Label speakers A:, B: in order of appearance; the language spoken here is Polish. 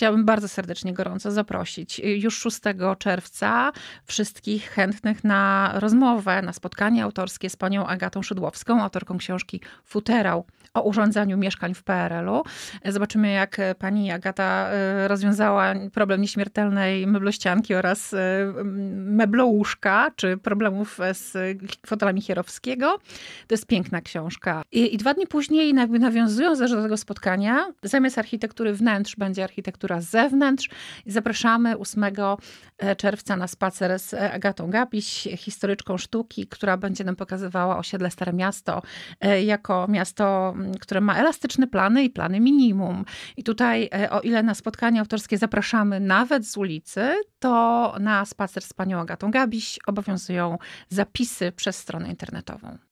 A: chciałabym bardzo serdecznie, gorąco zaprosić już 6 czerwca wszystkich chętnych na rozmowę, na spotkanie autorskie z panią Agatą Szydłowską, autorką książki Futerał o urządzaniu mieszkań w PRL-u. Zobaczymy, jak pani Agata rozwiązała problem nieśmiertelnej meblościanki oraz meblołóżka, czy problemów z fotelami Chierowskiego. To jest piękna książka. I 2 dni później, nawiązując do tego spotkania, zamiast architektury wnętrz będzie architektura z zewnątrz. I zapraszamy 8 czerwca na spacer z Agatą Gabiś, historyczką sztuki, która będzie nam pokazywała osiedle Stare Miasto jako miasto, które ma elastyczne plany i plany minimum. I tutaj, o ile na spotkania autorskie zapraszamy nawet z ulicy, to na spacer z panią Agatą Gabiś obowiązują zapisy przez stronę internetową.